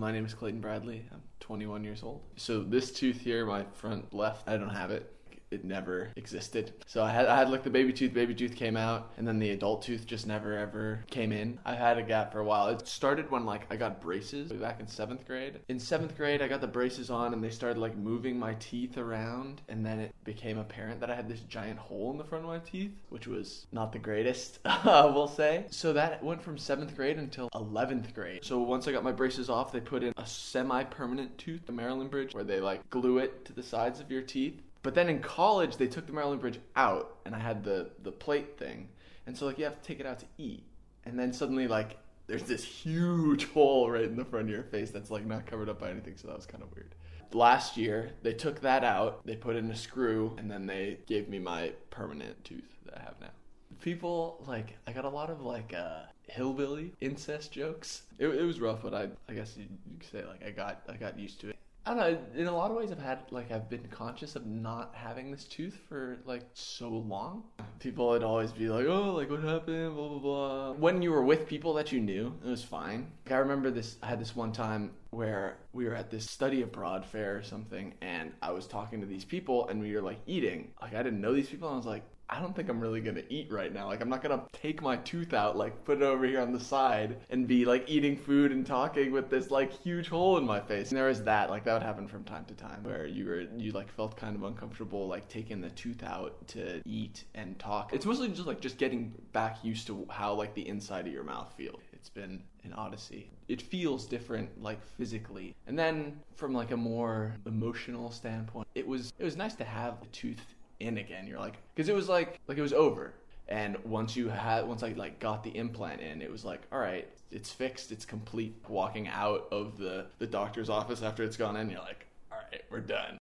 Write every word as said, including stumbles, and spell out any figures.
my name is Clayton Bradley. I'm twenty-one years old. So this tooth here, my front left, I don't have it. It never existed. So I had, I had like the baby tooth, baby tooth came out, and then the adult tooth just never ever came in. I had a gap for a while. It started when like I got braces back in seventh grade. In seventh grade, I got the braces on and they started like moving my teeth around, and then it became apparent that I had this giant hole in the front of my teeth, which was not the greatest, we'll say. So that went from seventh grade until eleventh grade. So once I got my braces off, they put in a semi-permanent tooth, the Maryland bridge, where they like glue it to the sides of your teeth. But then in college, they took the Maryland bridge out, and I had the, the plate thing. And so, like, you have to take it out to eat. And then suddenly, like, there's this huge hole right in the front of your face that's, like, not covered up by anything, so that was kind of weird. Last year, they took that out, they put in a screw, and then they gave me my permanent tooth that I have now. People, like, I got a lot of, like, uh, hillbilly incest jokes. It, it was rough, but I I guess you, you could say, like, I got I got used to it. I don't know, in a lot of ways I've had, like, I've been conscious of not having this tooth for, like, so long. People would always be like, oh, like, what happened, blah, blah, blah. When you were with people that you knew, it was fine. Like, I remember this, I had this one time where we were at this study abroad fair or something, and I was talking to these people, and we were, like, eating. Like, I didn't know these people, and I was like, I don't think I'm really going to eat right now. Like, I'm not going to take my tooth out, like, put it over here on the side and be, like, eating food and talking with this, like, huge hole in my face. And there was that, like, that would happen from time to time where you were, you, like, felt kind of uncomfortable, like, taking the tooth out to eat and talk. It's mostly just, like, just getting back used to how, like, the inside of your mouth feels. It's been an odyssey. It feels different, like, physically. And then from, like, a more emotional standpoint, it was, it was nice to have the tooth in again. You're like, because it was like like it was over, and once you had once I like got the implant in, it was like, all right, it's fixed, it's complete. Walking out of the the doctor's office after it's gone in, you're like, all right, we're done.